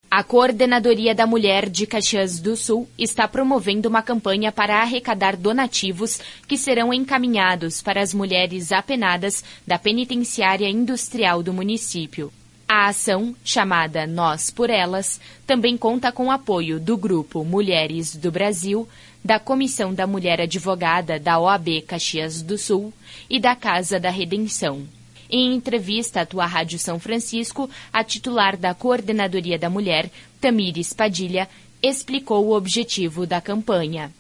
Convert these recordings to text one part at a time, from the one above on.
A Coordenadoria da Mulher de Caxias do Sul está promovendo uma campanha para arrecadar donativos que serão encaminhados para as mulheres apenadas da Penitenciária Industrial do município. A ação, chamada Nós por Elas, também conta com o apoio do Grupo Mulheres do Brasil, da Comissão da Mulher Advogada da OAB Caxias do Sul e da Casa da Redenção. Em entrevista à Tua Rádio São Francisco, a titular da Coordenadoria da Mulher, Tamires Padilha, explicou o objetivo da campanha.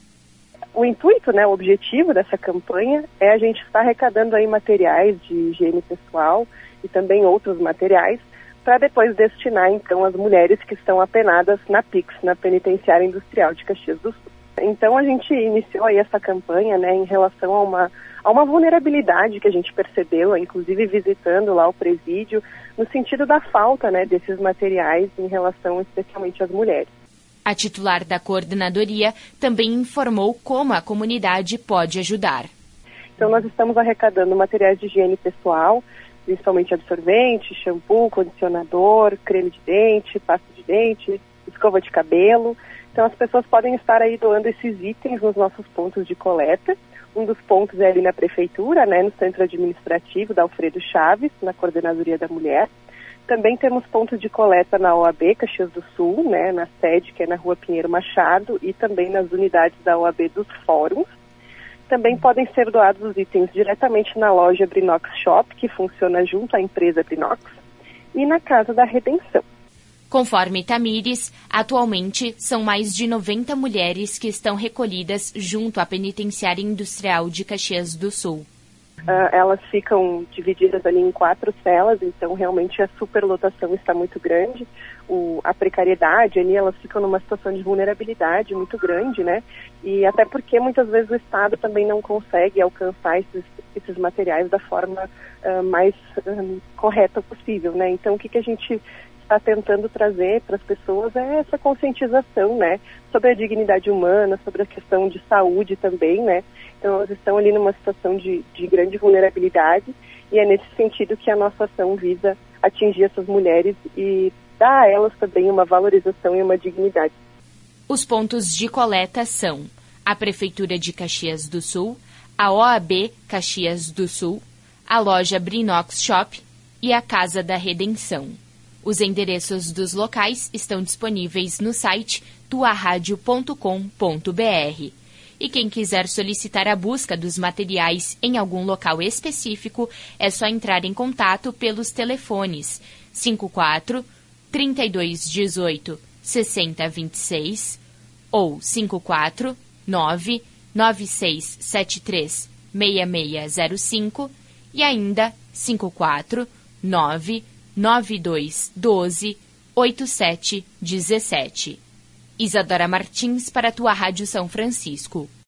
O intuito, o objetivo dessa campanha é a gente estar arrecadando aí materiais de higiene pessoal e também outros materiais para depois destinar, então, as mulheres que estão apenadas na PIX, na Penitenciária Industrial de Caxias do Sul. Então, a gente iniciou aí essa campanha, em relação a uma vulnerabilidade que a gente percebeu, inclusive visitando lá o presídio, no sentido da falta, desses materiais em relação especialmente às mulheres. A titular da coordenadoria também informou como a comunidade pode ajudar. Então, nós estamos arrecadando materiais de higiene pessoal, principalmente absorvente, shampoo, condicionador, creme de dente, pasta de dente, escova de cabelo. Então, as pessoas podem estar aí doando esses itens nos nossos pontos de coleta. Um dos pontos é ali na Prefeitura, no Centro Administrativo da Alfredo Chaves, na Coordenadoria da Mulher. Também temos pontos de coleta na OAB Caxias do Sul, na sede, que é na Rua Pinheiro Machado, e também nas unidades da OAB dos fóruns. Também podem ser doados os itens diretamente na loja Brinox Shop, que funciona junto à empresa Brinox, e na Casa da Redenção. Conforme Tamires, atualmente são mais de 90 mulheres que estão recolhidas junto à Penitenciária Industrial de Caxias do Sul. Elas ficam divididas ali em 4 celas, então realmente a superlotação está muito grande. A precariedade ali, elas ficam numa situação de vulnerabilidade muito grande, E até porque muitas vezes o Estado também não consegue alcançar esses materiais da forma mais correta possível, Então o que a gente está tentando trazer para as pessoas é essa conscientização, sobre a dignidade humana, sobre a questão de saúde também, Então, elas estão ali numa situação de grande vulnerabilidade e é nesse sentido que a nossa ação visa atingir essas mulheres e dar a elas também uma valorização e uma dignidade. Os pontos de coleta são a Prefeitura de Caxias do Sul, a OAB Caxias do Sul, a loja Brinox Shop e a Casa da Redenção. Os endereços dos locais estão disponíveis no site tuaradio.com.br. E quem quiser solicitar a busca dos materiais em algum local específico, é só entrar em contato pelos telefones 54 3218 6026 ou 54 99673 6605 e ainda 54 99212 8717. Isadora Martins para a Tua Rádio São Francisco.